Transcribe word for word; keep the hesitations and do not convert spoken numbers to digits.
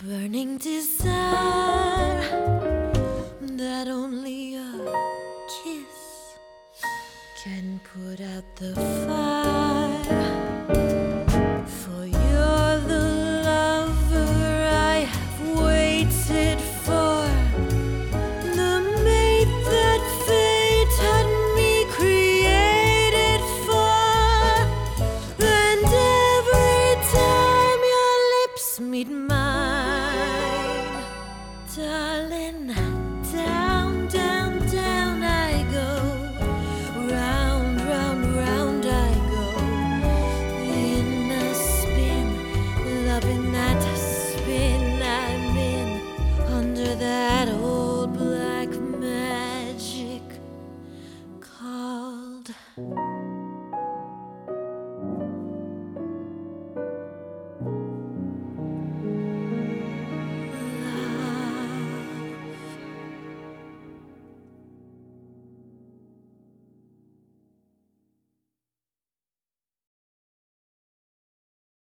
burning desire that only a kiss can put out the fire. For you're the lover I have waited for, the mate that fate had me created for. And every time your lips meet mine, darling, down, down, down I go. Round, round, round I go. In a spin, loving that spin I'm in. Under that old black magic called